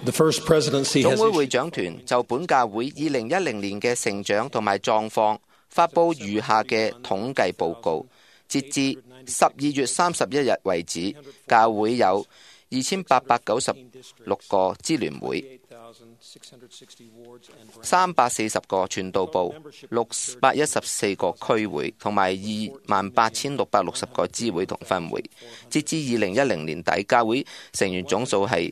總會會長團就本教會2010年嘅成長同埋狀況發佈如下嘅統計報告。截至12月31日為止，教會有2896個支聯會、340個傳道部、614個區會同埋28,660個支會同分會。截至2010年底，教會成員總數係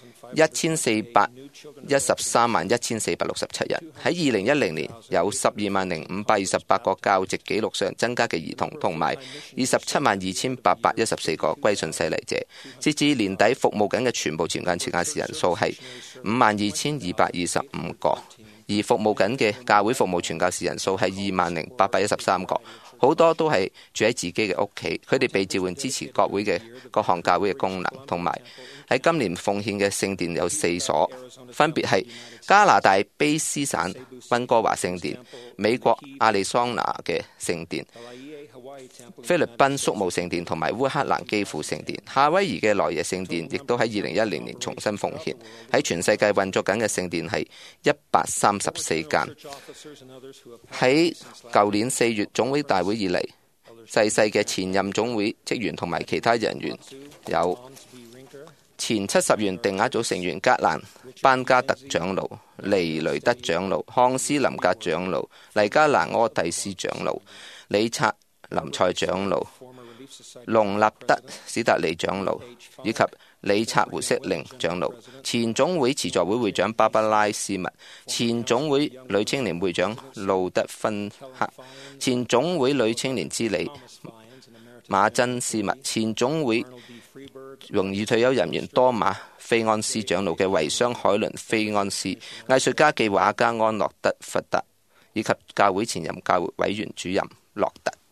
14131467人。喺2010年有120528個教籍記錄上增加嘅兒童，同埋272,814個歸信洗禮者。截至年底，服務緊嘅全部全間持教士人數係52,225個，而服務緊嘅教會服務傳教士人數係20,813個。好多都係住喺自己嘅屋企，佢哋被召喚支持各會嘅各項教會嘅功能，同埋喺今年奉獻嘅聖殿有4所，分別係加拿大卑斯省溫哥華聖殿、美國亞利桑那嘅聖殿、菲律賓宿務聖殿同埋烏克蘭基輔聖殿。夏威夷嘅來耶聖殿亦都喺2010年重新奉獻。喺全世界運作緊嘅聖殿係134間。喺舊年4月總會大會以嚟逝世嘅前任總會職員同埋其他人員有前70元定額組成員格蘭班加特長老、尼雷德長老、漢斯林格長老、黎加蘭柯蒂斯長老、理察林賽長老、隆納德史達利長老以及理察胡色靈長老，前總會慈助會會長芭芭拉斯密，前總會女青年會長路德芬克，前總會女青年之理馬珍斯密，前總會榮譽退休人員多馬菲安斯長老嘅遺孀海倫菲安斯，藝術家暨畫家安諾德弗特，以及教會前任教會委員主任洛特。